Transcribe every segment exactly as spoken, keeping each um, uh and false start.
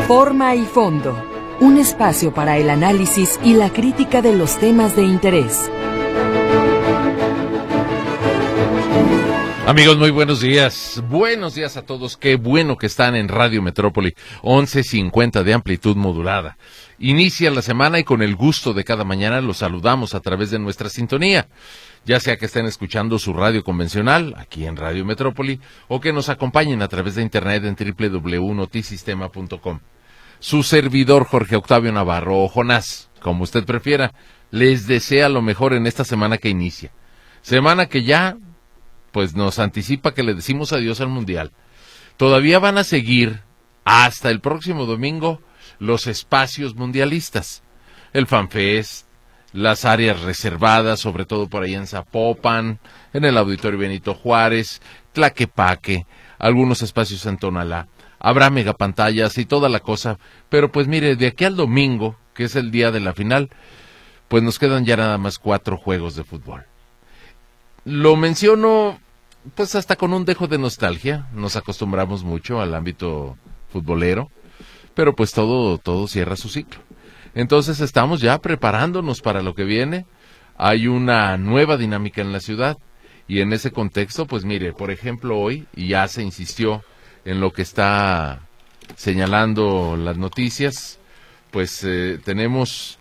Forma y fondo, un espacio para el análisis y la crítica de los temas de interés. Amigos, muy buenos días. Buenos días a todos. Qué bueno que están en Radio Metrópoli, once cincuenta de amplitud modulada. Inicia la semana y con el gusto de cada mañana los saludamos a través de nuestra sintonía. Ya sea que estén escuchando su radio convencional, aquí en Radio Metrópoli, o que nos acompañen a través de internet en doble u doble u doble u punto notisistema punto com. Su servidor Jorge Octavio Navarro, o Jonás, como usted prefiera, les desea lo mejor en esta semana que inicia. Semana que ya, pues nos anticipa que le decimos adiós al Mundial. Todavía van a seguir, hasta el próximo domingo, los espacios mundialistas. El FanFest, las áreas reservadas, sobre todo por ahí en Zapopan, en el Auditorio Benito Juárez, Tlaquepaque, algunos espacios en Tonalá. Habrá megapantallas y toda la cosa, pero pues mire, de aquí al domingo, que es el día de la final, pues nos quedan ya nada más cuatro juegos de fútbol. Lo menciono, pues hasta con un dejo de nostalgia, nos acostumbramos mucho al ámbito futbolero, pero pues todo, todo cierra su ciclo. Entonces estamos ya preparándonos para lo que viene, hay una nueva dinámica en la ciudad, y en ese contexto, pues mire, por ejemplo hoy, y ya se insistió en lo que está señalando las noticias, pues eh, tenemos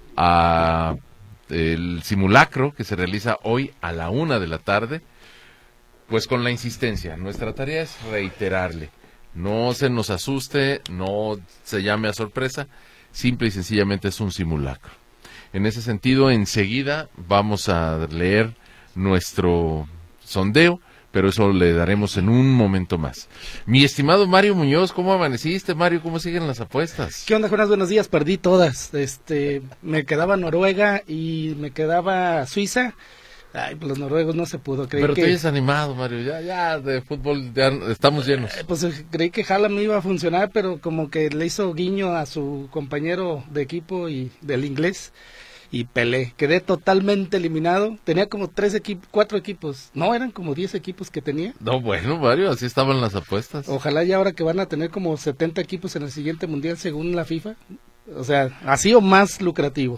a el simulacro que se realiza hoy a la una de la tarde, pues con la insistencia. Nuestra tarea es reiterarle, no se nos asuste, no se llame a sorpresa, simple y sencillamente es un simulacro. En ese sentido, enseguida vamos a leer nuestro sondeo, pero eso le daremos en un momento más. Mi estimado Mario Muñoz, ¿cómo amaneciste, Mario? ¿Cómo siguen las apuestas? ¿Qué onda, Jonas? Buenos días, perdí todas. Este, me quedaba Noruega y me quedaba Suiza. Ay, pues los noruegos no se pudo. Creí pero que... tú eres animado, Mario, ya, ya de fútbol ya estamos llenos. Eh, pues creí que Haaland iba a funcionar, pero como que le hizo guiño a su compañero de equipo y del inglés. Y Pelé, quedé totalmente eliminado. Tenía como tres equipos, cuatro equipos. No, eran como diez equipos que tenía. No, bueno, Mario, así estaban las apuestas. Ojalá ya ahora que van a tener como setenta equipos en el siguiente mundial según la FIFA. O sea, así o más lucrativo.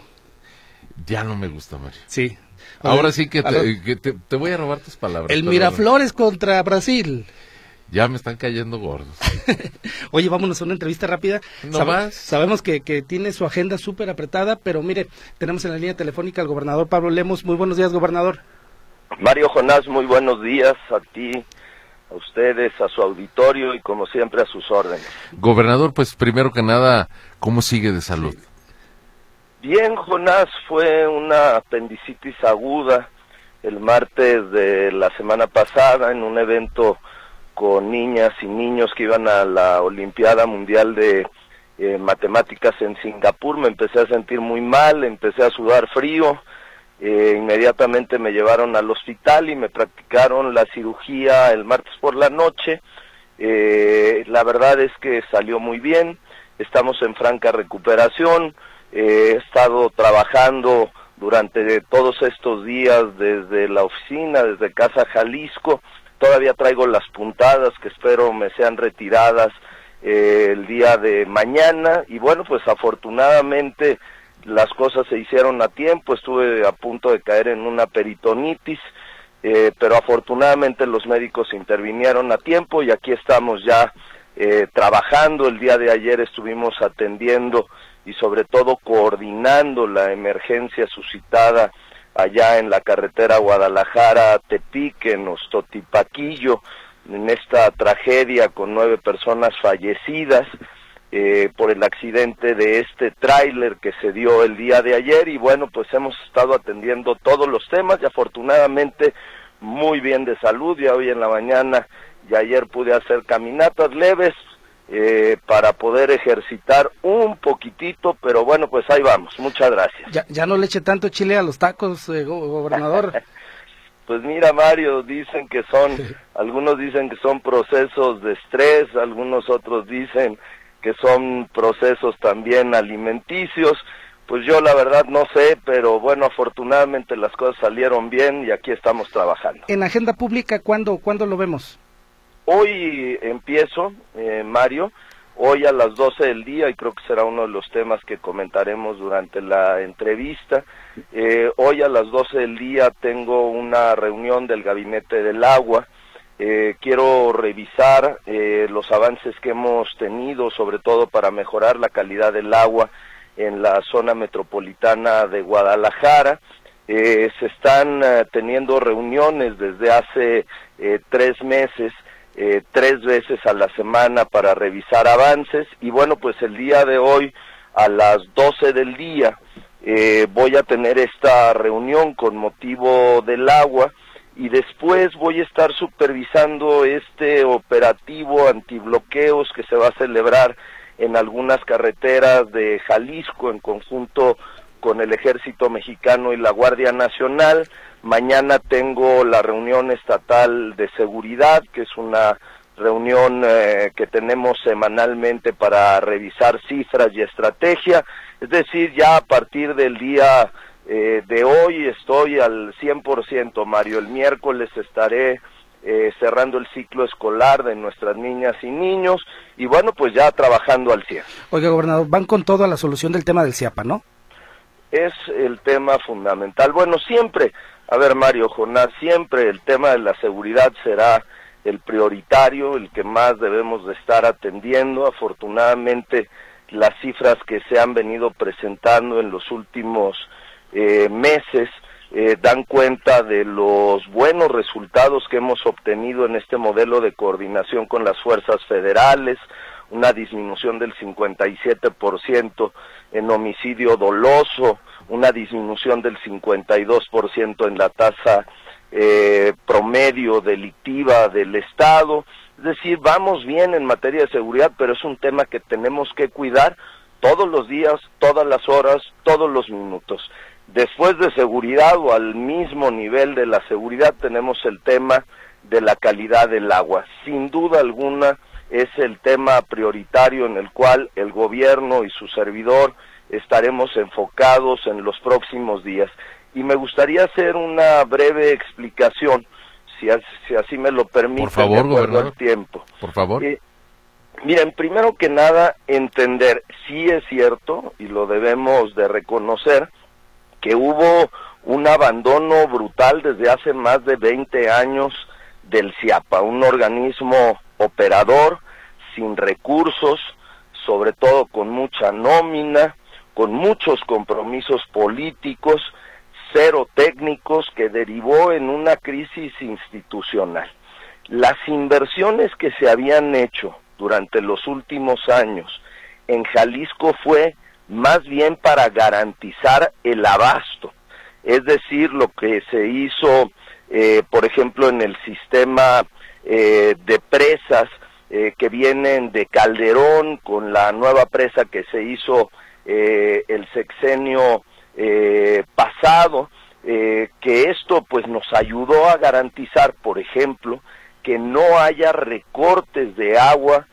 Ya no me gusta, Mario. Sí. Ahora sí que, te, que te, te voy a robar tus palabras. El Miraflores bueno. Contra Brasil. Ya me están cayendo gordos. Oye, vámonos a una entrevista rápida. ¿No Sab- más? Sabemos que, que tiene su agenda súper apretada, pero mire, tenemos en la línea telefónica al gobernador Pablo Lemos. Muy buenos días, gobernador. Mario Jonás, muy buenos días a ti, a ustedes, a su auditorio y como siempre a sus órdenes. Gobernador, pues primero que nada, ¿cómo sigue de salud? Bien, Jonás, fue una apendicitis aguda el martes de la semana pasada en un evento con niñas y niños que iban a la Olimpiada Mundial de eh, Matemáticas en Singapur. Me empecé a sentir muy mal, empecé a sudar frío, eh, inmediatamente me llevaron al hospital y me practicaron la cirugía el martes por la noche. Eh, la verdad es que salió muy bien, estamos en franca recuperación, eh, he estado trabajando durante todos estos días desde la oficina, desde Casa Jalisco. Todavía traigo las puntadas que espero me sean retiradas eh, el día de mañana y bueno, pues afortunadamente las cosas se hicieron a tiempo. Estuve a punto de caer en una peritonitis, eh, pero afortunadamente los médicos intervinieron a tiempo y aquí estamos ya eh, trabajando. El día de ayer estuvimos atendiendo y sobre todo coordinando la emergencia suscitada allá en la carretera Guadalajara-Tepic, en Ostotipaquillo, en esta tragedia con nueve personas fallecidas eh, por el accidente de este tráiler que se dio el día de ayer, y bueno, pues hemos estado atendiendo todos los temas y afortunadamente muy bien de salud. Ya hoy en la mañana y ayer pude hacer caminatas leves, Eh, para poder ejercitar un poquitito, pero bueno, pues ahí vamos, muchas gracias. Ya, ya no le eche tanto chile a los tacos, eh, go- gobernador. Pues mira, Mario, dicen que son, algunos dicen que son procesos de estrés, algunos otros dicen que son procesos también alimenticios. Pues yo la verdad no sé, pero bueno, afortunadamente las cosas salieron bien y aquí estamos trabajando. En agenda pública, ¿cuándo, ¿cuándo lo vemos? Hoy empiezo, eh, Mario, hoy a las doce del día, y creo que será uno de los temas que comentaremos durante la entrevista, eh, hoy a las doce del día tengo una reunión del Gabinete del Agua. Eh, quiero revisar eh, los avances que hemos tenido, sobre todo para mejorar la calidad del agua en la zona metropolitana de Guadalajara. Eh, se están eh, teniendo reuniones desde hace eh, tres meses, eh, tres veces a la semana para revisar avances, y bueno, pues el día de hoy a las doce del día eh, voy a tener esta reunión con motivo del agua, y después voy a estar supervisando este operativo antibloqueos que se va a celebrar en algunas carreteras de Jalisco en conjunto con el Ejército Mexicano y la Guardia Nacional. Mañana tengo la reunión estatal de seguridad, que es una reunión eh, que tenemos semanalmente para revisar cifras y estrategia. Es decir, ya a partir del día Eh, de hoy estoy al cien por ciento, Mario. El miércoles estaré eh, cerrando el ciclo escolar de nuestras niñas y niños, y bueno, pues ya trabajando al cien. Oiga, gobernador, van con todo a la solución del tema del CIAPA, ¿no? Es el tema fundamental. Bueno, siempre, a ver, Mario, Jonás, siempre el tema de la seguridad será el prioritario, el que más debemos de estar atendiendo. Afortunadamente, las cifras que se han venido presentando en los últimos Eh, meses eh, dan cuenta de los buenos resultados que hemos obtenido en este modelo de coordinación con las fuerzas federales, una disminución del cincuenta y siete por ciento en homicidio doloso, una disminución del cincuenta y dos por ciento en la tasa eh, promedio delictiva del Estado. Es decir, vamos bien en materia de seguridad, pero es un tema que tenemos que cuidar todos los días, todas las horas, todos los minutos. Después de seguridad, o al mismo nivel de la seguridad, tenemos el tema de la calidad del agua. Sin duda alguna es el tema prioritario en el cual el gobierno y su servidor estaremos enfocados en los próximos días. Y me gustaría hacer una breve explicación, si, as, si así me lo permite, por favor, de acuerdo gobernador, al tiempo. Por favor. Eh, Miren, primero que nada, entender, sí es cierto, y lo debemos de reconocer, que hubo un abandono brutal desde hace más de veinte años del CIAPA, un organismo operador, sin recursos, sobre todo con mucha nómina, con muchos compromisos políticos, cero técnicos, que derivó en una crisis institucional. Las inversiones que se habían hecho durante los últimos años en Jalisco fue más bien para garantizar el abasto, es decir, lo que se hizo, eh, por ejemplo, en el sistema eh, de presas eh, que vienen de Calderón, con la nueva presa que se hizo eh, el sexenio eh, pasado, eh, que esto pues nos ayudó a garantizar, por ejemplo, que no haya recortes de agua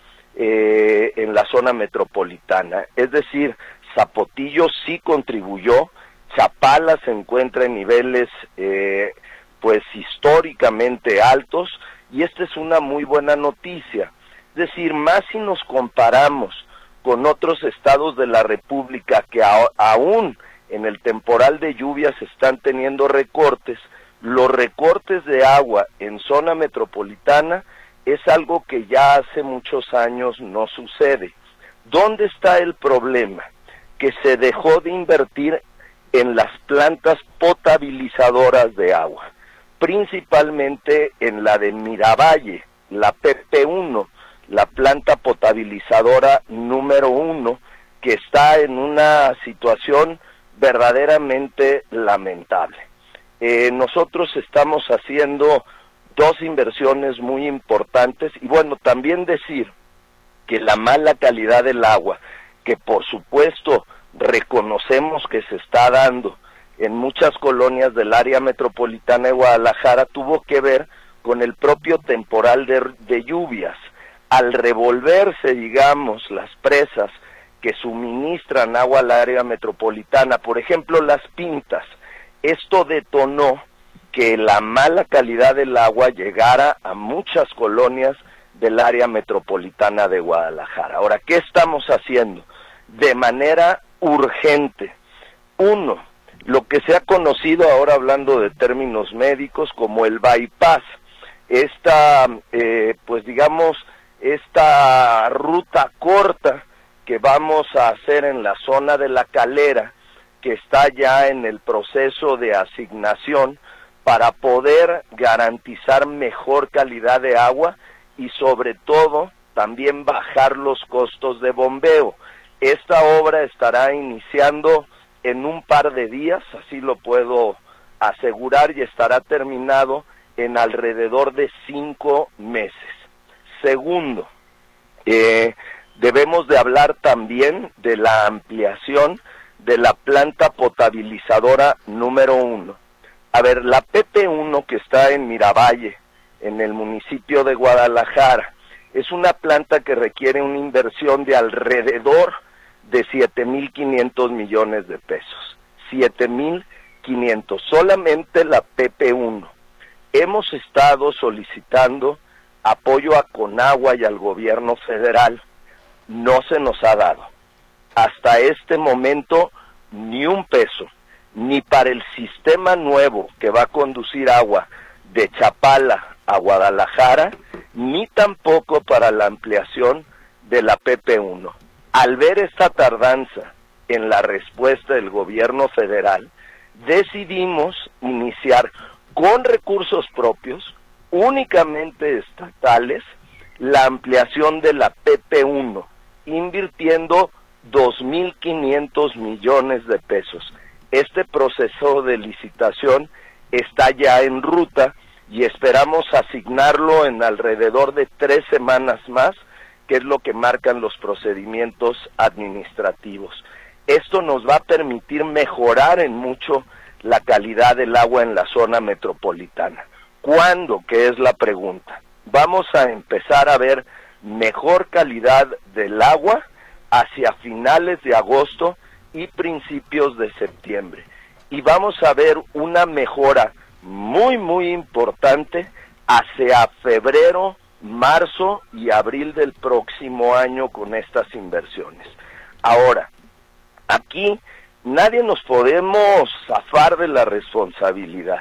eh, en la zona metropolitana. Es decir, Zapotillo sí contribuyó, Chapala se encuentra en niveles eh, pues históricamente altos, y esta es una muy buena noticia. Es decir, más si nos comparamos con otros estados de la República que a, aún en el temporal de lluvias están teniendo recortes, los recortes de agua en zona metropolitana es algo que ya hace muchos años no sucede. ¿Dónde está el problema? Que se dejó de invertir en las plantas potabilizadoras de agua, principalmente en la de Miravalle, la P P uno, la planta potabilizadora número uno, que está en una situación verdaderamente lamentable. Eh, nosotros estamos haciendo dos inversiones muy importantes, y bueno, también decir que la mala calidad del agua, que por supuesto reconocemos que se está dando en muchas colonias del área metropolitana de Guadalajara, tuvo que ver con el propio temporal de, de lluvias. Al revolverse, digamos, las presas que suministran agua al área metropolitana, por ejemplo las Pintas, esto detonó que la mala calidad del agua llegara a muchas colonias del área metropolitana de Guadalajara. Ahora, ¿qué estamos haciendo? De manera urgente. Uno, lo que se ha conocido ahora hablando de términos médicos como el bypass, esta, eh, pues digamos, esta ruta corta que vamos a hacer en la zona de La Calera, que está ya en el proceso de asignación para poder garantizar mejor calidad de agua y sobre todo también bajar los costos de bombeo. Esta obra estará iniciando en un par de días, así lo puedo asegurar, y estará terminado en alrededor de cinco meses. Segundo, eh, debemos de hablar también de la ampliación de la planta potabilizadora número uno. A ver, la P P uno que está en Miravalle, en el municipio de Guadalajara, es una planta que requiere una inversión de alrededor de siete mil quinientos millones de pesos. siete mil quinientos, solamente la P P uno. Hemos estado solicitando apoyo a Conagua y al gobierno federal. No se nos ha dado. Hasta este momento, ni un peso, ni para el sistema nuevo que va a conducir agua de Chapala a Guadalajara, ni tampoco para la ampliación de la P P uno. Al ver esta tardanza en la respuesta del gobierno federal, decidimos iniciar con recursos propios, únicamente estatales, la ampliación de la P P uno, invirtiendo dos mil quinientos millones de pesos. Este proceso de licitación está ya en ruta y esperamos asignarlo en alrededor de tres semanas más, que es lo que marcan los procedimientos administrativos. Esto nos va a permitir mejorar en mucho la calidad del agua en la zona metropolitana. ¿Cuándo? Que es la pregunta. Vamos a empezar a ver mejor calidad del agua hacia finales de agosto y principios de septiembre. Y vamos a ver una mejora muy, muy importante hacia febrero, marzo y abril del próximo año con estas inversiones. Ahora, aquí nadie nos podemos zafar de la responsabilidad.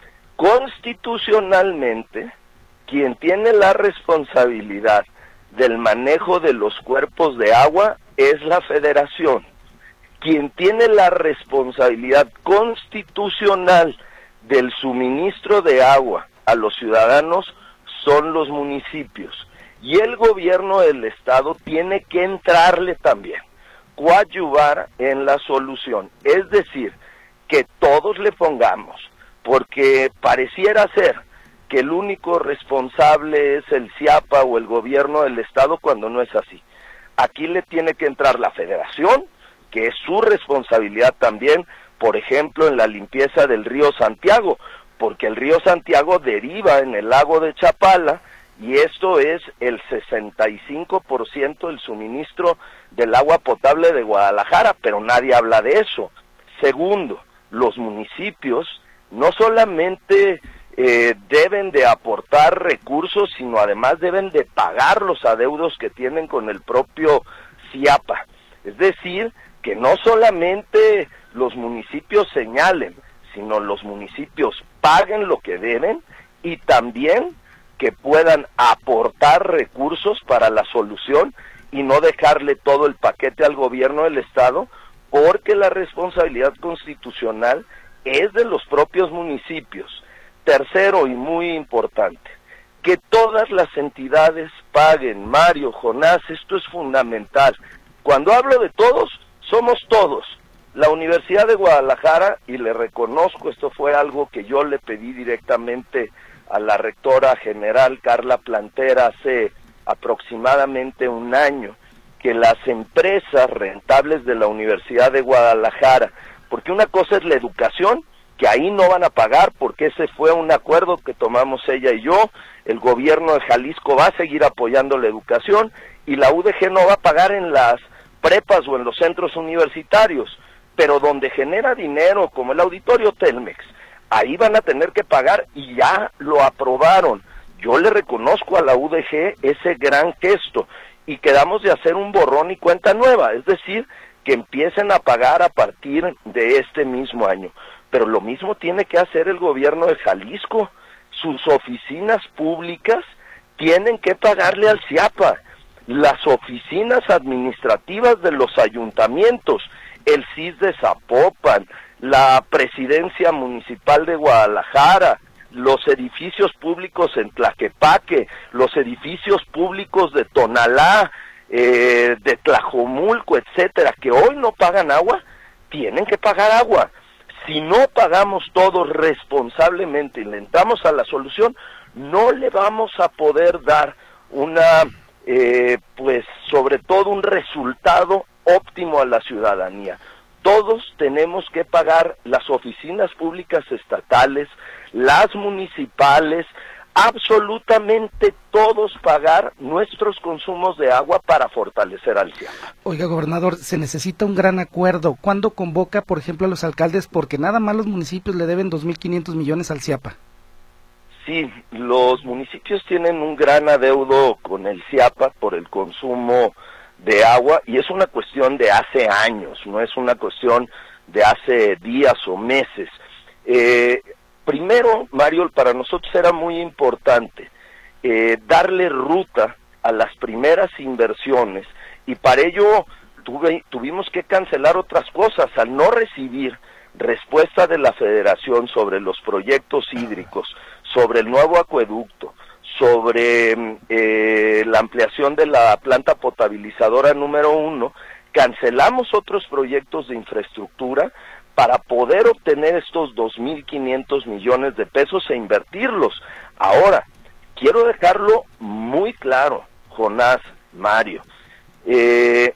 Constitucionalmente, quien tiene la responsabilidad del manejo de los cuerpos de agua es la Federación. Quien tiene la responsabilidad constitucional del suministro de agua a los ciudadanos son los municipios. Y el gobierno del estado tiene que entrarle también, coadyuvar en la solución. Es decir, que todos le pongamos, porque pareciera ser que el único responsable es el CIAPA o el gobierno del estado, cuando no es así. Aquí le tiene que entrar la Federación, que es su responsabilidad también, por ejemplo, en la limpieza del río Santiago, porque el río Santiago deriva en el lago de Chapala, y esto es el sesenta y cinco por ciento del suministro del agua potable de Guadalajara, pero nadie habla de eso. Segundo, los municipios no solamente eh, deben de aportar recursos, sino además deben de pagar los adeudos que tienen con el propio CIAPA. Es decir, que no solamente los municipios señalen, sino los municipios paguen lo que deben y también que puedan aportar recursos para la solución y no dejarle todo el paquete al gobierno del estado, porque la responsabilidad constitucional es de los propios municipios. Tercero y muy importante, que todas las entidades paguen. Mario, Jonás, esto es fundamental. Cuando hablo de todos, somos todos. La Universidad de Guadalajara, y le reconozco, esto fue algo que yo le pedí directamente a la rectora general Carla Plantera hace aproximadamente un año, que las empresas rentables de la Universidad de Guadalajara, porque una cosa es la educación, que ahí no van a pagar, porque ese fue un acuerdo que tomamos ella y yo, el gobierno de Jalisco va a seguir apoyando la educación, y la U D G no va a pagar en las prepas o en los centros universitarios, pero donde genera dinero, como el Auditorio Telmex, ahí van a tener que pagar, y ya lo aprobaron. Yo le reconozco a la U D G ese gran gesto y quedamos de hacer un borrón y cuenta nueva, es decir, que empiecen a pagar a partir de este mismo año. Pero lo mismo tiene que hacer el gobierno de Jalisco. Sus oficinas públicas tienen que pagarle al CIAPA. Las oficinas administrativas de los ayuntamientos, el C I S de Zapopan, la Presidencia Municipal de Guadalajara, los edificios públicos en Tlaquepaque, los edificios públicos de Tonalá, eh, de Tlajomulco, etcétera, que hoy no pagan agua, tienen que pagar agua. Si no pagamos todos responsablemente y le entramos a la solución, no le vamos a poder dar una, eh, pues sobre todo un resultado óptimo a la ciudadanía. Todos tenemos que pagar, las oficinas públicas estatales, las municipales, absolutamente todos pagar nuestros consumos de agua para fortalecer al CIAPA. Oiga, gobernador, se necesita un gran acuerdo. ¿Cuándo convoca, por ejemplo, a los alcaldes? Porque nada más los municipios le deben dos mil quinientos millones al CIAPA. Sí, los municipios tienen un gran adeudo con el CIAPA por el consumo de agua, y es una cuestión de hace años, no es una cuestión de hace días o meses. Eh, primero, Mario, para nosotros era muy importante eh, darle ruta a las primeras inversiones, y para ello tuve, tuvimos que cancelar otras cosas. Al no recibir respuesta de la Federación sobre los proyectos hídricos, sobre el nuevo acueducto, sobre eh, la ampliación de la planta potabilizadora número uno, cancelamos otros proyectos de infraestructura para poder obtener estos dos mil quinientos millones de pesos e invertirlos. Ahora, quiero dejarlo muy claro, Jonás, Mario, eh,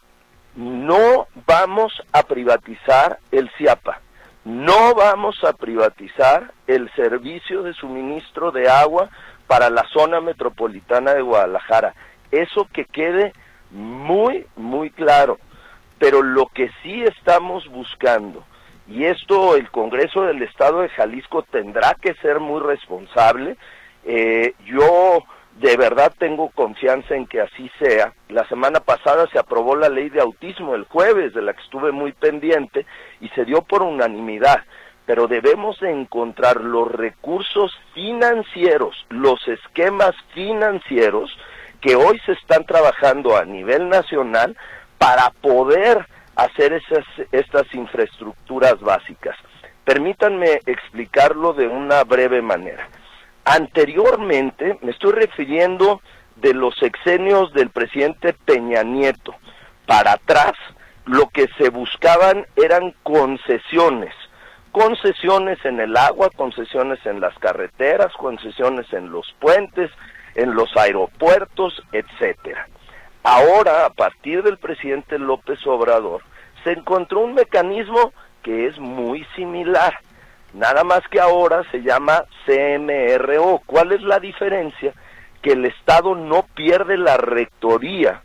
no vamos a privatizar el CIAPA, no vamos a privatizar el servicio de suministro de agua para la zona metropolitana de Guadalajara. Eso que quede muy, muy claro. Pero lo que sí estamos buscando, y esto el Congreso del Estado de Jalisco tendrá que ser muy responsable, eh, yo de verdad tengo confianza en que así sea. La semana pasada se aprobó la ley de autismo el jueves, de la que estuve muy pendiente, y se dio por unanimidad. Pero debemos de encontrar los recursos financieros, los esquemas financieros que hoy se están trabajando a nivel nacional para poder hacer esas, estas infraestructuras básicas. Permítanme explicarlo de una breve manera. Anteriormente, me estoy refiriendo de los sexenios del presidente Peña Nieto para atrás, lo que se buscaban eran concesiones. Concesiones en el agua, concesiones en las carreteras, concesiones en los puentes, en los aeropuertos, etcétera. Ahora, a partir del presidente López Obrador, se encontró un mecanismo que es muy similar, nada más que ahora se llama C M R O. ¿Cuál es la diferencia? Que el Estado no pierde la rectoría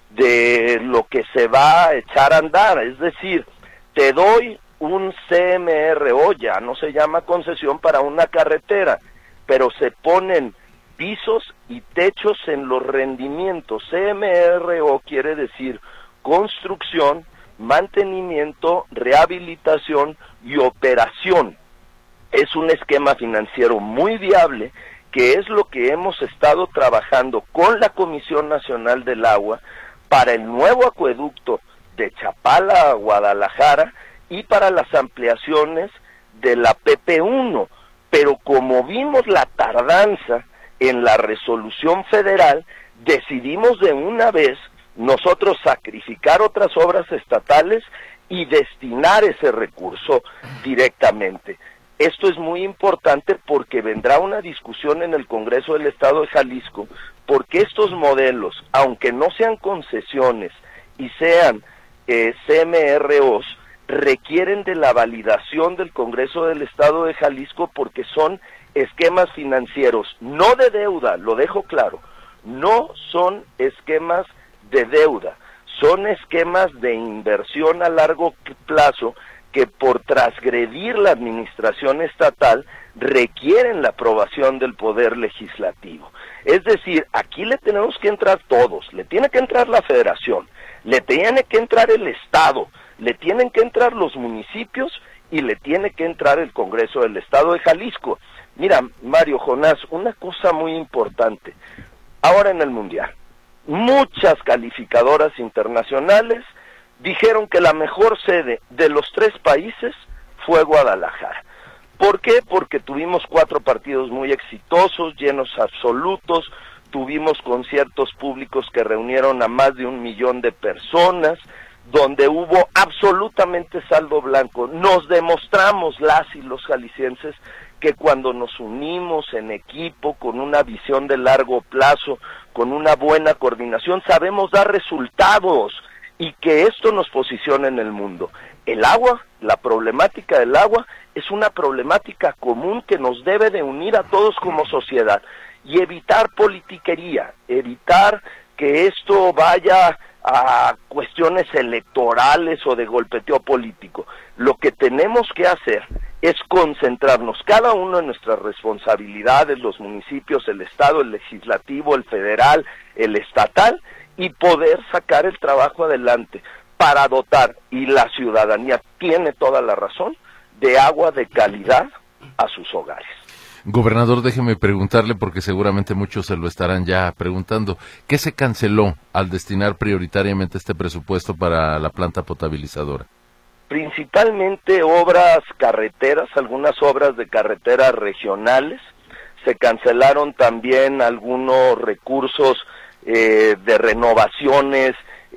de lo que se va a echar a andar, es decir, te doy un C M R O, ya no se llama concesión para una carretera, pero se ponen pisos y techos en los rendimientos. C M R O quiere decir construcción, mantenimiento, rehabilitación y operación. Es un esquema financiero muy viable, que es lo que hemos estado trabajando con la Comisión Nacional del Agua para el nuevo acueducto de Chapala a Guadalajara y para las ampliaciones de la P P uno, pero como vimos la tardanza en la resolución federal, decidimos de una vez nosotros sacrificar otras obras estatales y destinar ese recurso directamente. Esto es muy importante porque vendrá una discusión en el Congreso del Estado de Jalisco, porque estos modelos, aunque no sean concesiones y sean eh, C M R Os, requieren de la validación del Congreso del Estado de Jalisco porque son esquemas financieros, no de deuda, lo dejo claro, no son esquemas de deuda, son esquemas de inversión a largo plazo que por transgredir la administración estatal requieren la aprobación del Poder Legislativo. Es decir, aquí le tenemos que entrar todos, le tiene que entrar la Federación, le tiene que entrar el Estado, le tienen que entrar los municipios y le tiene que entrar el Congreso del Estado de Jalisco. Mira, Mario, Jonás, una cosa muy importante, ahora en el Mundial, muchas calificadoras internacionales dijeron que la mejor sede de los tres países fue Guadalajara. ¿Por qué? Porque tuvimos cuatro partidos muy exitosos, llenos absolutos, tuvimos conciertos públicos que reunieron a más de un millón de personas, donde hubo absolutamente saldo blanco. Nos demostramos, las y los jaliscienses, que cuando nos unimos en equipo, con una visión de largo plazo, con una buena coordinación, sabemos dar resultados y que esto nos posiciona en el mundo. El agua, la problemática del agua, es una problemática común que nos debe de unir a todos como sociedad y evitar politiquería, evitar que esto vaya a cuestiones electorales o de golpeteo político. Lo que tenemos que hacer es concentrarnos cada uno en nuestras responsabilidades, los municipios, el Estado, el legislativo, el federal, el estatal, y poder sacar el trabajo adelante para dotar, y la ciudadanía tiene toda la razón, de agua de calidad a sus hogares. Gobernador, déjeme preguntarle, porque seguramente muchos se lo estarán ya preguntando, ¿qué se canceló al destinar prioritariamente este presupuesto para la planta potabilizadora? Principalmente obras carreteras, algunas obras de carreteras regionales. Se cancelaron también algunos recursos eh, de renovaciones,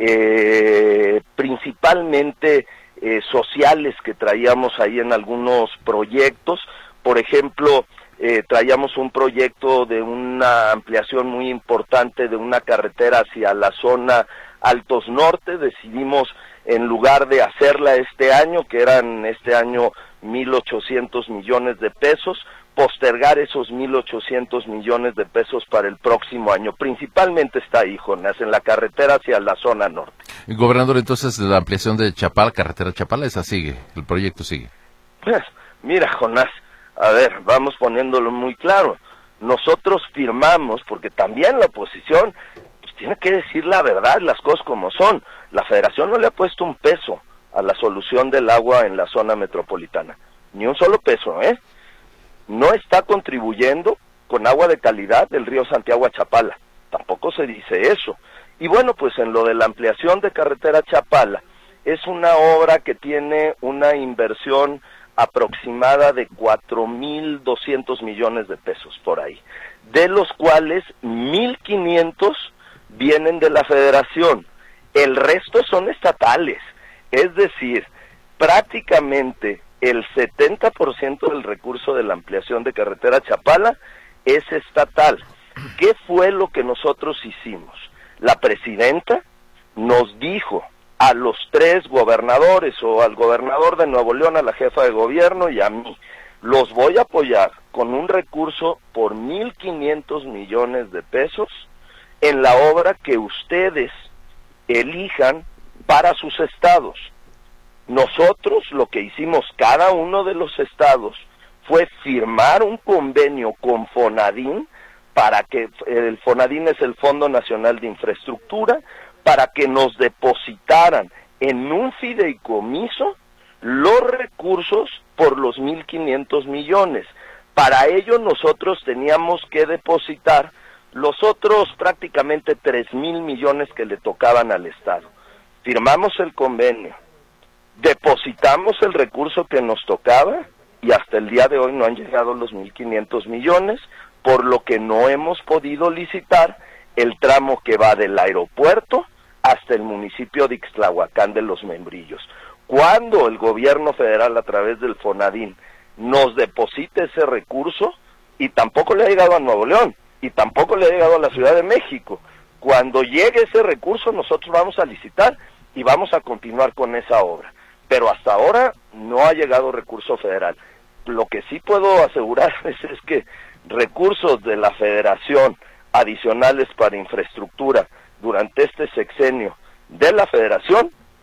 eh, principalmente eh, sociales, que traíamos ahí en algunos proyectos. Por ejemplo, eh, traíamos un proyecto de una ampliación muy importante de una carretera hacia la zona Altos Norte. Decidimos, en lugar de hacerla este año, que eran este año mil ochocientos millones de pesos, postergar esos mil ochocientos millones de pesos para el próximo año. Principalmente está ahí, Jonás, en la carretera hacia la zona norte. Gobernador, entonces la ampliación de Chapala, carretera Chapala, esa sigue, el proyecto sigue. Pues, mira, Jonás, a ver, vamos poniéndolo muy claro. Nosotros firmamos, porque también la oposición pues, tiene que decir la verdad, las cosas como son. La Federación no le ha puesto un peso a la solución del agua en la zona metropolitana. Ni un solo peso, ¿eh? No está contribuyendo con agua de calidad del río Santiago a Chapala. Tampoco se dice eso. Y bueno, pues en lo de la ampliación de carretera Chapala, es una obra que tiene una inversión aproximada de cuatro mil doscientos millones de pesos por ahí, de los cuales mil quinientos vienen de la Federación, el resto son estatales, es decir, prácticamente el setenta por ciento del recurso de la ampliación de carretera Chapala es estatal. ¿Qué fue lo que nosotros hicimos? La presidenta nos dijo a los tres gobernadores, o al gobernador de Nuevo León, a la jefa de gobierno y a mí, los voy a apoyar con un recurso por mil quinientos millones de pesos en la obra que ustedes elijan para sus estados. Nosotros lo que hicimos, cada uno de los estados, fue firmar un convenio con Fonadín, para que, el Fonadín es el Fondo Nacional de Infraestructura, para que nos depositaran en un fideicomiso los recursos por los mil quinientos millones. Para ello nosotros teníamos que depositar los otros prácticamente tres mil millones que le tocaban al Estado. Firmamos el convenio, depositamos el recurso que nos tocaba y hasta el día de hoy no han llegado los mil quinientos millones, por lo que no hemos podido licitar el tramo que va del aeropuerto hasta el municipio de Ixtlahuacán de los Membrillos. Cuando el gobierno federal, a través del Fonadín, nos deposite ese recurso, y tampoco le ha llegado a Nuevo León, y tampoco le ha llegado a la Ciudad de México, cuando llegue ese recurso nosotros vamos a licitar y vamos a continuar con esa obra. Pero hasta ahora no ha llegado recurso federal. Lo que sí puedo asegurar es, es que recursos de la Federación adicionales para infraestructura durante este sexenio de la Federación nos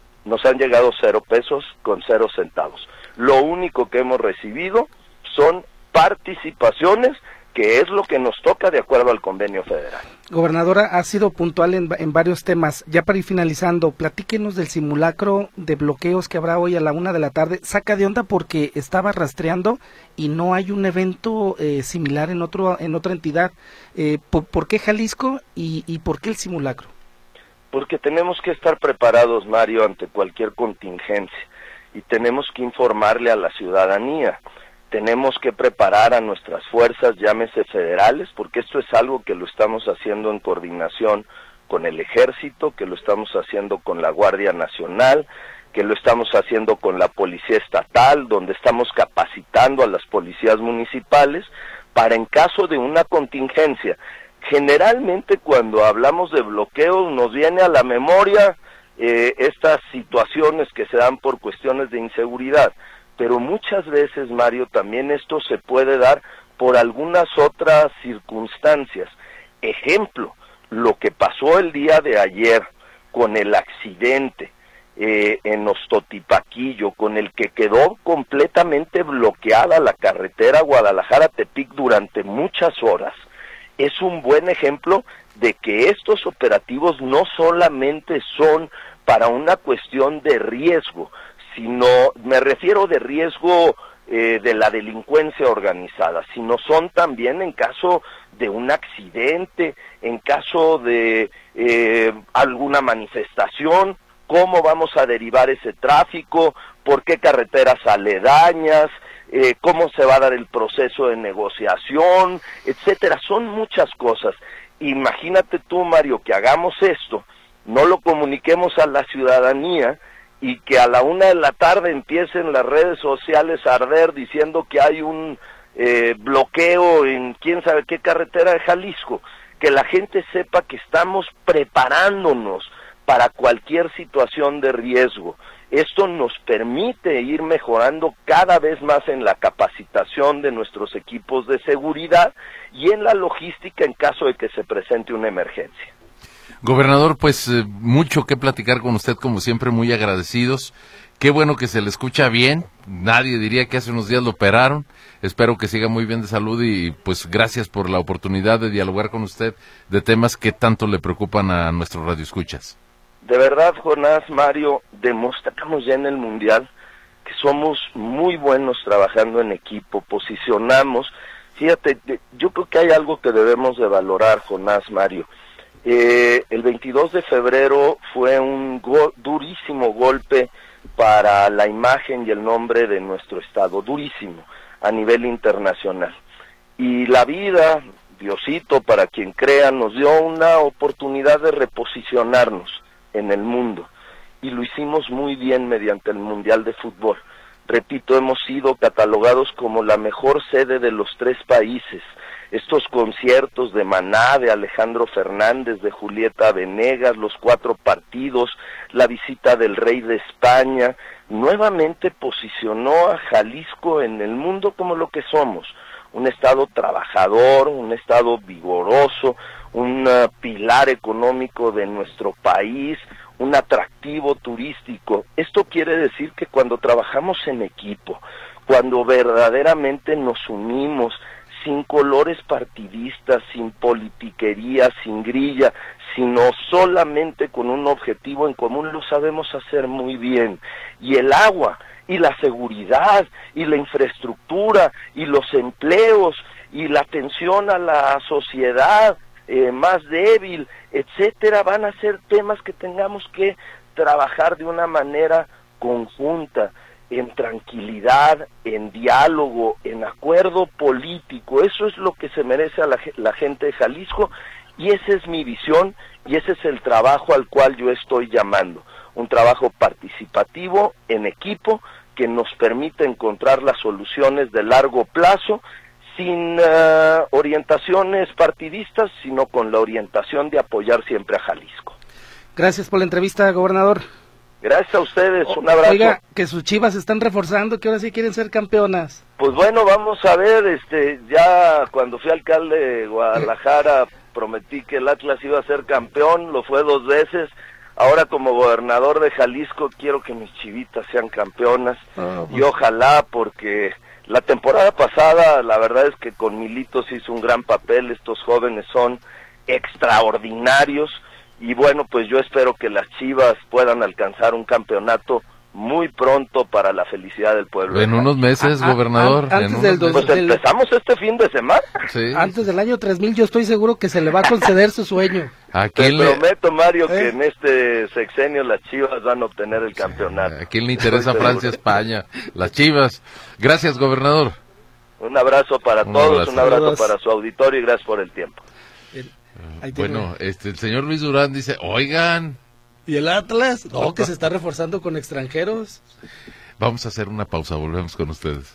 han llegado cero pesos con cero centavos. Lo único que hemos recibido son participaciones, que es lo que nos toca de acuerdo al convenio federal. Gobernadora, ha sido puntual en, en varios temas. Ya para ir finalizando, platíquenos del simulacro de bloqueos que habrá hoy a la una de la tarde. Saca de onda porque estaba rastreando y no hay un evento eh, similar en otro en otra entidad. Eh, ¿por, ¿Por qué Jalisco y, y por qué el simulacro? Porque tenemos que estar preparados, Mario, ante cualquier contingencia y tenemos que informarle a la ciudadanía. Tenemos que preparar a nuestras fuerzas, llámese federales, porque esto es algo que lo estamos haciendo en coordinación con el Ejército, que lo estamos haciendo con la Guardia Nacional, que lo estamos haciendo con la Policía Estatal, donde estamos capacitando a las policías municipales para en caso de una contingencia. Generalmente cuando hablamos de bloqueos nos viene a la memoria eh, estas situaciones que se dan por cuestiones de inseguridad. Pero muchas veces, Mario, también esto se puede dar por algunas otras circunstancias. Ejemplo, lo que pasó el día de ayer con el accidente eh, en Ostotipaquillo, con el que quedó completamente bloqueada la carretera Guadalajara-Tepic durante muchas horas, es un buen ejemplo de que estos operativos no solamente son para una cuestión de riesgo, sino, me refiero de riesgo eh, de la delincuencia organizada, sino son también en caso de un accidente, en caso de eh, alguna manifestación, cómo vamos a derivar ese tráfico, por qué carreteras aledañas, eh, cómo se va a dar el proceso de negociación, etcétera. Son muchas cosas. Imagínate tú, Mario, que hagamos esto, no lo comuniquemos a la ciudadanía, y que a la una de la tarde empiecen las redes sociales a arder diciendo que hay un eh, bloqueo en quién sabe qué carretera de Jalisco. Que la gente sepa que estamos preparándonos para cualquier situación de riesgo. Esto nos permite ir mejorando cada vez más en la capacitación de nuestros equipos de seguridad y en la logística en caso de que se presente una emergencia. Gobernador, pues eh, mucho que platicar con usted, como siempre, muy agradecidos. Qué bueno que se le escucha bien, nadie diría que hace unos días lo operaron. Espero que siga muy bien de salud y pues gracias por la oportunidad de dialogar con usted de temas que tanto le preocupan a nuestros radioescuchas. De verdad, Jonás, Mario, demostramos ya en el Mundial que somos muy buenos trabajando en equipo, posicionamos. Fíjate, yo creo que hay algo que debemos de valorar, Jonás, Mario. Eh, el veintidós de febrero fue un go- durísimo golpe para la imagen y el nombre de nuestro estado, durísimo, a nivel internacional. Y la vida, Diosito, para quien crea, nos dio una oportunidad de reposicionarnos en el mundo. Y lo hicimos muy bien mediante el Mundial de Fútbol. Repito, hemos sido catalogados como la mejor sede de los tres países. Estos conciertos de Maná, de Alejandro Fernández, de Julieta Venegas, los cuatro partidos, la visita del rey de España, nuevamente posicionó a Jalisco en el mundo como lo que somos, un estado trabajador, un estado vigoroso, un uh, pilar económico de nuestro país, un atractivo turístico. Esto quiere decir que cuando trabajamos en equipo, cuando verdaderamente nos unimos, sin colores partidistas, sin politiquería, sin grilla, sino solamente con un objetivo en común, lo sabemos hacer muy bien. Y el agua, y la seguridad, y la infraestructura, y los empleos, y la atención a la sociedad eh, más débil, etcétera, van a ser temas que tengamos que trabajar de una manera conjunta, en tranquilidad, en diálogo, en acuerdo político. Eso es lo que se merece a la, la gente de Jalisco y esa es mi visión y ese es el trabajo al cual yo estoy llamando. Un trabajo participativo, en equipo, que nos permite encontrar las soluciones de largo plazo sin uh, orientaciones partidistas, sino con la orientación de apoyar siempre a Jalisco. Gracias por la entrevista, gobernador. Gracias a ustedes, un abrazo. Oiga, que sus Chivas se están reforzando, que ahora sí quieren ser campeonas. Pues bueno, vamos a ver, este, ya cuando fui alcalde de Guadalajara prometí que el Atlas iba a ser campeón, lo fue dos veces, Ahora como gobernador de Jalisco quiero que mis Chivitas sean campeonas Oh, y ojalá, porque la temporada pasada la verdad es que con Milito se hizo un gran papel, estos jóvenes son extraordinarios y bueno, pues yo espero que las Chivas puedan alcanzar un campeonato muy pronto para la felicidad del pueblo. En unos meses, Ah, ah, gobernador. ah, en antes unos del dos- meses. Pues empezamos este fin de semana. Sí. Antes del año tres mil yo estoy seguro que se le va a conceder su sueño. ¿A Te quién, le, prometo, Mario, que ¿Eh? en este sexenio las Chivas van a obtener el campeonato. ¿A quién le interesa Estoy Francia, seguro. España? Las Chivas. Gracias, gobernador. Un abrazo para Un todos, abrazo. un abrazo Saludos. para su auditorio y gracias por el tiempo. Ahí tiene. Bueno, este, el señor Luis Durán dice, oigan, ¿Y el Atlas? No, que se está reforzando con extranjeros. vamos a hacer una pausa, volvemos con ustedes.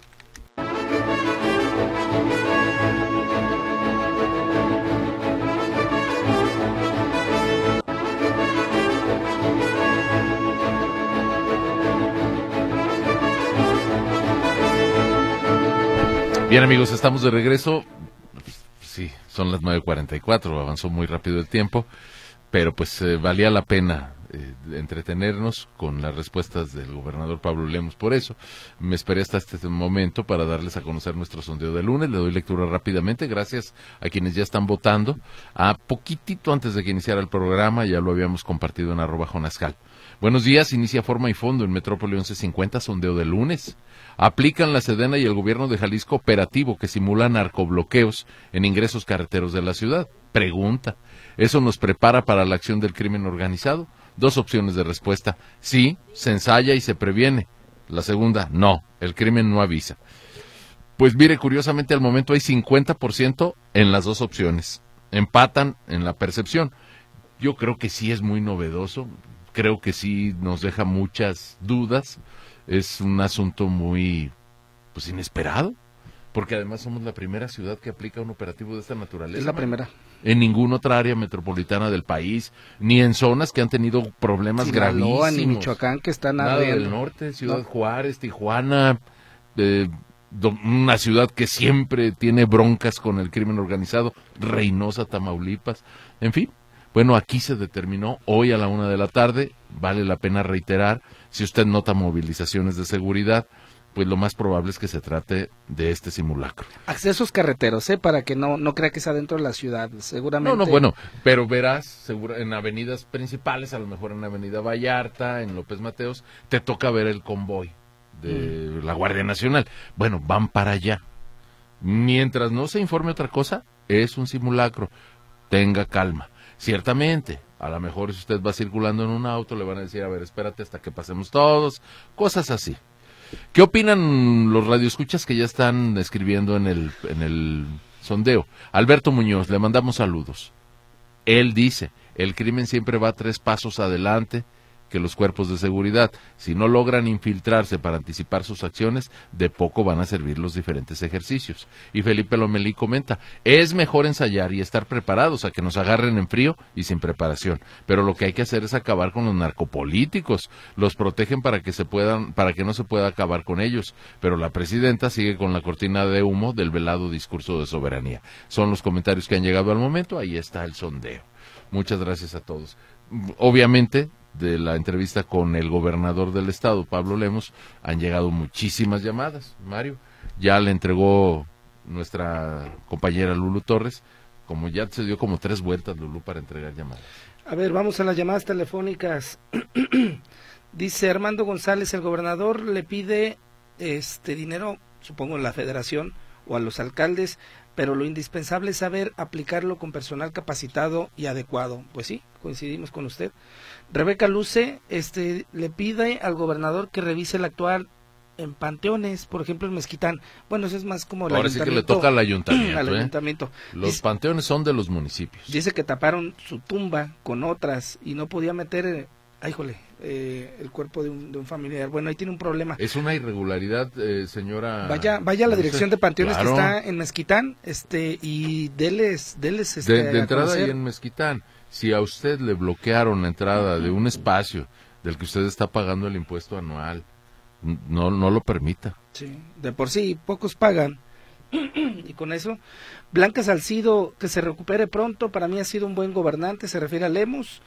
Bien, amigos, estamos de regreso. Sí, son las nueve cuarenta y cuatro, avanzó muy rápido el tiempo, pero pues eh, valía la pena eh, entretenernos con las respuestas del gobernador Pablo Lemos. Por eso me esperé hasta este momento para darles a conocer nuestro sondeo de lunes. Le doy lectura rápidamente, gracias a quienes ya están votando. A poquitito antes de que iniciara el programa, ya lo habíamos compartido en arroba Jonascal. Buenos días, inicia Forma y Fondo en Metrópoli once cincuenta, sondeo de lunes. Aplican la Sedena y el gobierno de Jalisco operativo que simula narcobloqueos en ingresos carreteros de la ciudad. Pregunta, ¿eso nos prepara para la acción del crimen organizado? Dos opciones de respuesta. Sí, se ensaya y se previene. La segunda, no, el crimen no avisa. Pues mire, curiosamente al momento hay cincuenta por ciento en las dos opciones. Empatan en la percepción. Yo creo que sí es muy novedoso. Creo que sí nos deja muchas dudas. Es un asunto muy, pues, inesperado, porque además somos la primera ciudad que aplica un operativo de esta naturaleza. Es la ¿no? primera. En ninguna otra área metropolitana del país, ni en zonas que han tenido problemas Sinaloa, gravísimos. ni Michoacán, que están Nada ardiendo. del norte, Ciudad No. Juárez, Tijuana, eh, do- una ciudad que siempre tiene broncas con el crimen organizado, Reynosa, Tamaulipas, en fin. Bueno, aquí se determinó hoy a la una de la tarde, vale la pena reiterar, si usted nota movilizaciones de seguridad, pues lo más probable es que se trate de este simulacro. Accesos carreteros, ¿eh? Para que no, no crea que está dentro de la ciudad, seguramente. No, no, bueno, pero verás, seguro, en avenidas principales, a lo mejor en Avenida Vallarta, en López Mateos, te toca ver el convoy de mm. la Guardia Nacional. Bueno, van para allá. Mientras no se informe otra cosa, es un simulacro. Tenga calma. Ciertamente, a lo mejor si usted va circulando en un auto, le van a decir, a ver, espérate hasta que pasemos todos, cosas así. ¿Qué opinan los radioescuchas que ya están escribiendo en el, en el sondeo? Alberto Muñoz, le mandamos saludos. Él dice, el crimen siempre va tres pasos adelante que los cuerpos de seguridad. Si no logran infiltrarse para anticipar sus acciones, de poco van a servir los diferentes ejercicios. Y Felipe Lomelí comenta, es mejor ensayar y estar preparados a que nos agarren en frío y sin preparación. Pero lo que hay que hacer es acabar con los narcopolíticos. Los protegen para que se puedan, para que no se pueda acabar con ellos. Pero la presidenta sigue con la cortina de humo del velado discurso de soberanía. Son los comentarios que han llegado al momento. Ahí está el sondeo. Muchas gracias a todos. Obviamente, de la entrevista con el gobernador del estado, Pablo Lemos, han llegado muchísimas llamadas. Mario, ya le entregó nuestra compañera Lulu Torres, como ya se dio como tres vueltas, Lulu, para entregar llamadas. A ver, vamos a las llamadas telefónicas. Dice Armando González, el gobernador le pide este dinero, supongo a la federación o a los alcaldes, pero lo indispensable es saber aplicarlo con personal capacitado y adecuado. Pues sí, coincidimos con usted. Rebeca Luce este, le pide al gobernador que revise el actual en panteones, por ejemplo en Mezquitán. Bueno, eso es más como el Ahora sí ayuntamiento. que le toca al ayuntamiento. al ¿eh? ayuntamiento. Los Dice, panteones son de los municipios. dice que taparon su tumba con otras y no podía meter, eh, ay, jole, eh, el cuerpo de un, de un familiar. Bueno, ahí tiene un problema. Es una irregularidad, eh, señora. Vaya, vaya a la no dirección sé, de panteones claro. que está en Mezquitán, este, y deles, deles, este, De, de a entrada conocer. ahí en Mezquitán, si a usted le bloquearon la entrada de un espacio del que usted está pagando el impuesto anual, no, no lo permita. Sí, de por sí, pocos pagan. Y con eso, Blanca Salcido, que se recupere pronto, para mí ha sido un buen gobernante, se refiere a Lemos,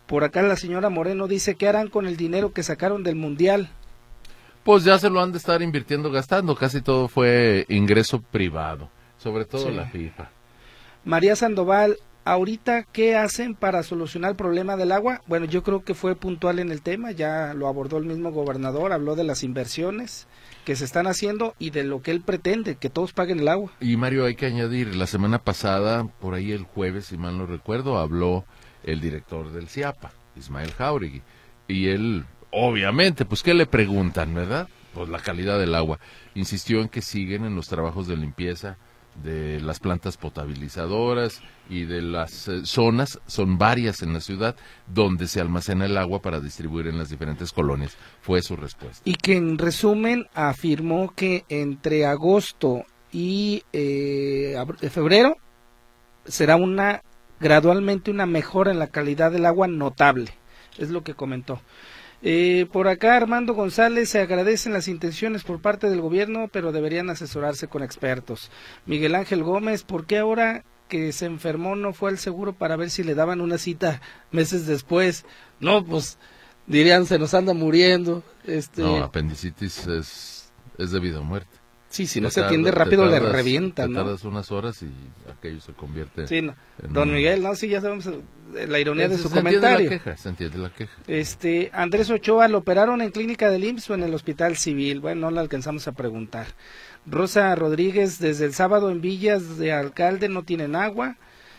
Por acá la señora Moreno dice, ¿qué harán con el dinero que sacaron del Mundial? Pues ya se lo han de estar invirtiendo, gastando, casi todo fue ingreso privado, sobre todo Sí. la FIFA. María Sandoval, ahorita, ¿qué hacen para solucionar el problema del agua? Bueno, yo creo que fue puntual en el tema, ya lo abordó el mismo gobernador, habló de las inversiones que se están haciendo y de lo que él pretende, que todos paguen el agua. Y Mario, hay que añadir, la semana pasada, por ahí el jueves, si mal no recuerdo, habló el director del CIAPA, Ismael Jauregui, y él, obviamente, pues ¿qué le preguntan, verdad? Pues la calidad del agua. Insistió en que siguen en los trabajos de limpieza de las plantas potabilizadoras y de las eh, zonas, son varias en la ciudad, donde se almacena el agua para distribuir en las diferentes colonias. Fue su respuesta. Y que en resumen afirmó que entre agosto y eh, ab- febrero será una gradualmente una mejora en la calidad del agua notable, es lo que comentó. Eh, por acá Armando González, se agradecen las intenciones por parte del gobierno, pero deberían asesorarse con expertos. Miguel Ángel Gómez, ¿por qué ahora que se enfermó no fue al seguro para ver si le daban una cita meses después? No, pues dirían se nos anda muriendo. Este... No, apendicitis es, es debido a muerte. Sí, si no Te se atiende tardas- rápido te le tardas- revientan, te ¿no? tardas unas horas y aquello se convierte Sí, no. en Don un- Miguel, no, sí, ya sabemos eh, la ironía de Se su entiende comentario. la queja, se entiende la queja. Este, Andrés Ochoa, ¿lo operaron en clínica del I M S S o en el hospital civil? Bueno, no le alcanzamos a preguntar. Rosa Rodríguez, desde el sábado en Villas de Alcalde no tienen agua.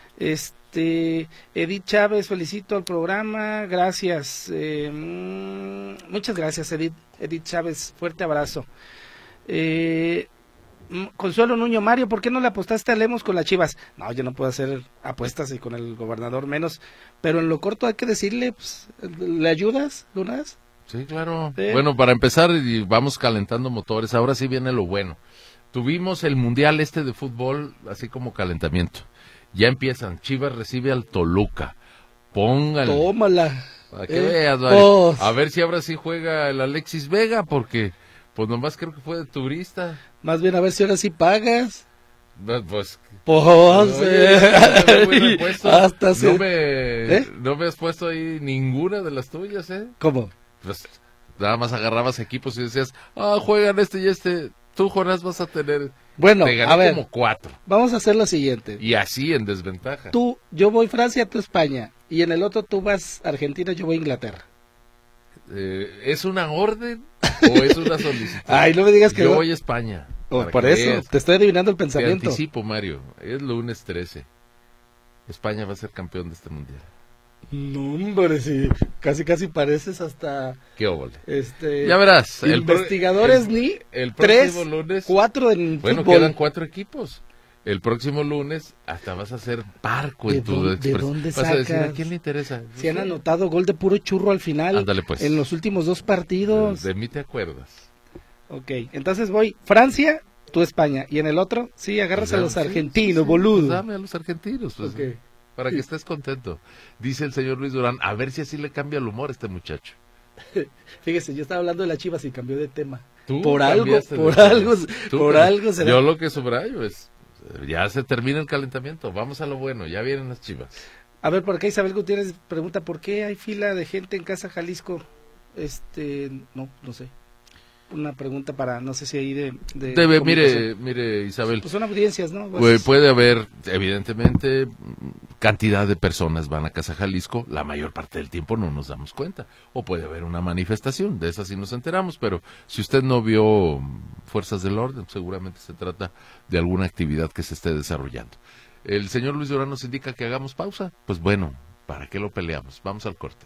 Este, Edith Chávez, felicito al programa, gracias. Eh, mm, muchas gracias, Edith, Edith Chávez, fuerte abrazo. Eh, mm, Consuelo Nuño, Mario, ¿por qué no le apostaste a Lemos con las Chivas? No, yo no puedo hacer apuestas y con el gobernador menos, pero en lo corto hay que decirle, pues, ¿le ayudas, Lunas? Sí, claro. Sí. Bueno, para empezar, y vamos calentando motores, ahora sí viene lo bueno. Tuvimos el Mundial este de fútbol, así como calentamiento. Ya empiezan, Chivas recibe al Toluca. Póngale. Tómala. Para que Eh, veas, Mario. pues. A ver si ahora sí juega el Alexis Vega, porque pues nomás creo que fue de turista. Más bien a ver si ahora sí pagas. No, Pues, Pues, oye, ya te veo muy repuesto. hasta no, se... me, ¿Eh? no me has puesto ahí ninguna de las tuyas, ¿eh? ¿Cómo? Pues nada más agarrabas equipos y decías, ah, juegan este y este. Tú, Jonás, vas a tener... Bueno, Te gané a ver, como cuatro. vamos a hacer lo siguiente. Y así en desventaja. Tú, yo voy Francia, tú España. Y en el otro tú vas Argentina, yo voy Inglaterra. Eh, ¿Es una orden o es una solicitud? Ay, no me digas que Yo no. voy a España. Oh, para por que eso, veas. te estoy adivinando el Te pensamiento. anticipo, Mario. Es lunes trece. España va a ser campeón de este mundial. No, hombre, sí. Casi, casi pareces hasta... Qué óvole. Este, Ya verás. el pro- investigadores el- ni el tres, próximo lunes. cuatro en Bueno, fútbol. quedan cuatro equipos. El próximo lunes hasta vas a hacer parco en ¿De tu dónde- de expres- dónde Vas a decir, sacas? ¿a quién le interesa? Si han anotado gol de puro churro al final. Ándale, pues. En los últimos dos partidos. De mí te acuerdas. Ok, entonces voy Francia, tú España. Y en el otro, sí, agarras Pues a los dame- sí, argentinos, sí, sí, boludo. pues dame a los argentinos, pues, Ok. para que estés contento. Dice el señor Luis Durán, a ver si así le cambia el humor a este muchacho. Fíjese, yo estaba hablando de las Chivas y cambió de tema. Tú Por algo, cambiaste de por tema. algo, Tú por cam- algo será. Yo lo que subrayo es, ya se termina el calentamiento, vamos a lo bueno, ya vienen las Chivas. A ver, por acá Isabel Gutiérrez pregunta, ¿por qué hay fila de gente en Casa Jalisco? Este, no, no sé. Una pregunta para, no sé si ahí de... de Debe, comunicación. mire, mire Isabel, Pues son audiencias, ¿no? Pues puede haber, evidentemente, cantidad de personas van a Casa Jalisco, la mayor parte del tiempo no nos damos cuenta. O puede haber una manifestación, de esa sí nos enteramos, pero si usted no vio fuerzas del orden, seguramente se trata de alguna actividad que se esté desarrollando. El señor Luis Durán nos indica que hagamos pausa. Pues bueno, ¿para qué lo peleamos? Vamos al corte.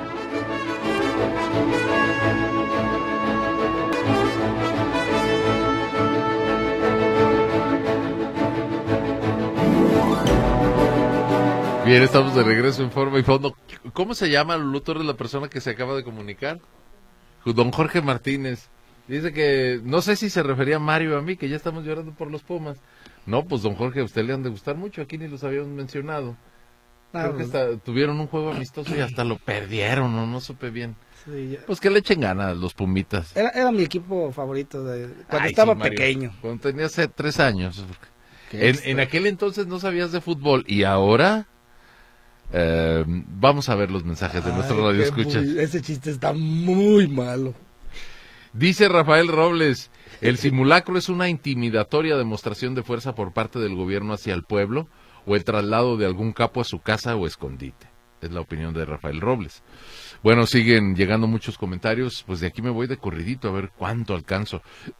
Bien, estamos de regreso en Forma y Fondo. ¿Cómo se llama, Lulú Torres, la persona que se acaba de comunicar? Don Jorge Martínez. Dice que, no sé si se refería a Mario o a mí, que ya estamos llorando por los Pumas. No, pues don Jorge, a usted le han de gustar mucho, aquí ni los habíamos mencionado. Ah, Creo que pues, hasta tuvieron un juego amistoso y hasta lo perdieron, no, no supe bien. sí, ya. Pues que le echen ganas los Pumitas. Era, era mi equipo favorito de, cuando Ay, estaba sí, Mario, pequeño. Cuando tenía hace tres años. Qué En, extra. en aquel entonces no sabías de fútbol y ahora... Eh, vamos a ver los mensajes de Ay, nuestros radioescuchas. muy- ese chiste está muy malo. Dice Rafael Robles, el simulacro es una intimidatoria demostración de fuerza por parte del gobierno hacia el pueblo o el traslado de algún capo a su casa o escondite. Es la opinión de Rafael Robles. Bueno, siguen llegando muchos comentarios, pues de aquí me voy de corridito a ver cuánto alcanzo.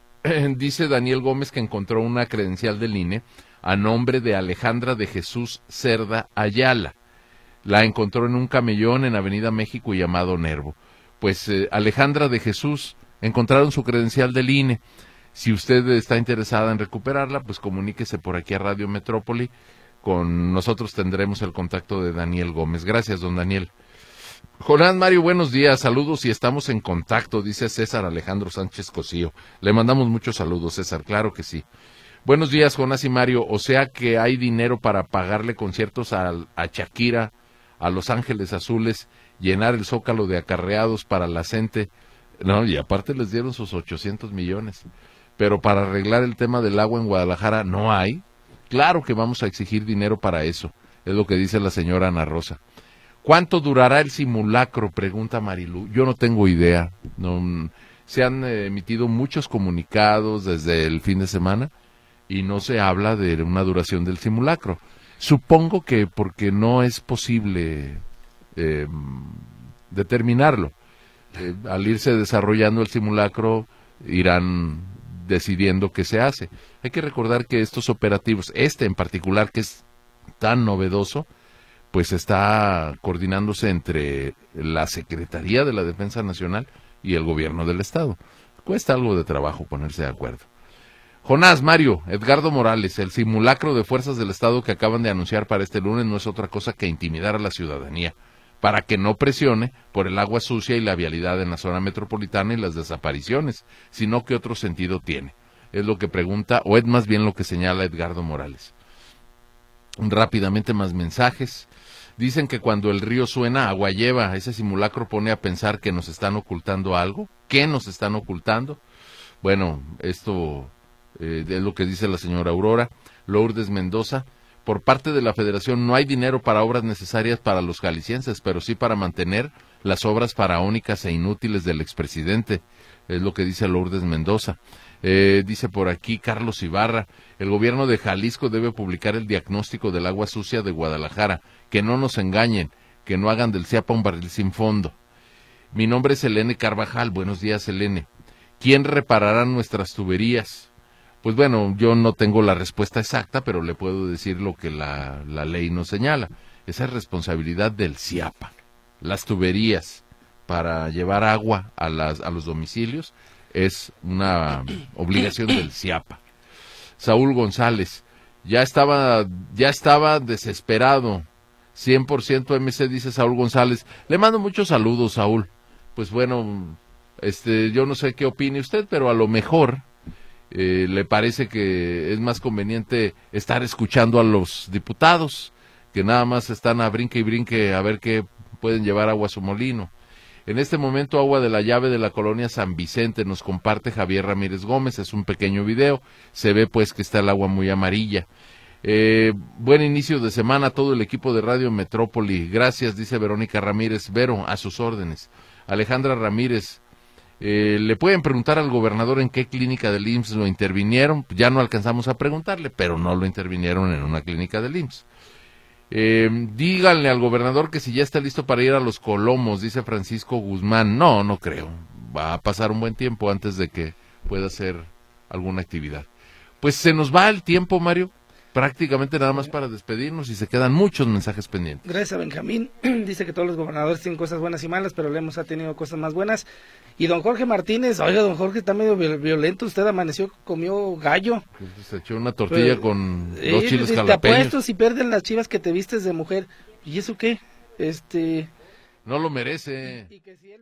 Dice Daniel Gómez que encontró una credencial del I N E a nombre de Alejandra de Jesús Cerda Ayala. La encontró en un camellón en Avenida México llamado Nervo. Pues eh, Alejandra de Jesús, encontraron su credencial del I N E. Si usted está interesada en recuperarla, pues comuníquese por aquí a Radio Metrópoli. Con nosotros tendremos el contacto de Daniel Gómez. Gracias, don Daniel. Jonás Mario, buenos días, saludos y estamos en contacto, dice César Alejandro Sánchez Cosío. Le mandamos muchos saludos, César, claro que sí. Buenos días, Jonás y Mario, o sea que hay dinero para pagarle conciertos a, a Shakira, a Los Ángeles Azules, llenar el Zócalo de acarreados para la gente. No, y aparte les dieron sus ochocientos millones. Pero para arreglar el tema del agua en Guadalajara no hay. Claro que vamos a exigir dinero para eso, es lo que dice la señora Ana Rosa. ¿Cuánto durará el simulacro?, pregunta Marilú. Yo no tengo idea. No, se han eh, emitido muchos comunicados desde el fin de semana y no se habla de una duración del simulacro. Supongo que porque no es posible eh, determinarlo. Eh, al irse desarrollando el simulacro, irán decidiendo qué se hace. Hay que recordar que estos operativos, este en particular, que es tan novedoso, pues está coordinándose entre la Secretaría de la Defensa Nacional y el Gobierno del Estado. Cuesta algo de trabajo ponerse de acuerdo. Jonás, Mario, Edgardo Morales, el simulacro de fuerzas del Estado que acaban de anunciar para este lunes no es otra cosa que intimidar a la ciudadanía, para que no presione por el agua sucia y la vialidad en la zona metropolitana y las desapariciones, sino que otro sentido tiene. Es lo que pregunta, o es más bien lo que señala Edgardo Morales. Rápidamente más mensajes. Dicen que cuando el río suena, agua lleva. Ese simulacro pone a pensar que nos están ocultando algo. ¿Qué nos están ocultando? Bueno, esto eh, es lo que dice la señora Aurora. Lourdes Mendoza, por parte de la Federación no hay dinero para obras necesarias para los jaliscienses, pero sí para mantener las obras faraónicas e inútiles del expresidente. Es lo que dice Lourdes Mendoza. Eh, dice por aquí Carlos Ibarra, el gobierno de Jalisco debe publicar el diagnóstico del agua sucia de Guadalajara, que no nos engañen, que no hagan del Ciapa un barril sin fondo. Mi nombre es Elene Carvajal, buenos días Elene. ¿Quién reparará nuestras tuberías? Pues bueno, yo no tengo la respuesta exacta, pero le puedo decir lo que la, la ley nos señala. Esa es responsabilidad del Ciapa. Las tuberías para llevar agua a, las, a los domicilios es una obligación del Ciapa. Saúl González, ya estaba, ya estaba desesperado, cien por ciento M C, dice Saúl González. Le mando muchos saludos, Saúl. Pues bueno, este, yo no sé qué opine usted, pero a lo mejor eh, le parece que es más conveniente estar escuchando a los diputados, que nada más están a brinque y brinque a ver qué pueden llevar agua a su molino. En este momento, agua de la llave de la colonia San Vicente, nos comparte Javier Ramírez Gómez, es un pequeño video, se ve pues que está el agua muy amarilla. Eh, buen inicio de semana a todo el equipo de Radio Metrópoli, gracias, dice Verónica Ramírez. Vero, a sus órdenes. Alejandra Ramírez, eh, le pueden preguntar al gobernador en qué clínica del I M S S lo intervinieron, ya no alcanzamos a preguntarle, pero no lo intervinieron en una clínica del I M S S. Eh, díganle al gobernador que si ya está listo para ir a Los Colomos, dice Francisco Guzmán. No, no creo. Va a pasar un buen tiempo antes de que pueda hacer alguna actividad. Pues se nos va el tiempo, Mario. Prácticamente nada más para despedirnos y se quedan muchos mensajes pendientes. Gracias a Benjamín. Dice que todos los gobernadores tienen cosas buenas y malas, pero Lemos ha tenido cosas más buenas. Y don Jorge Martínez, oiga, don Jorge está medio violento. Usted amaneció, comió gallo. Se echó una tortilla pero, con eh, dos chiles te jalapeños. Te apuesto si pierden las chivas que te vistes de mujer. ¿Y eso qué? Este... No lo merece. Y, y que si él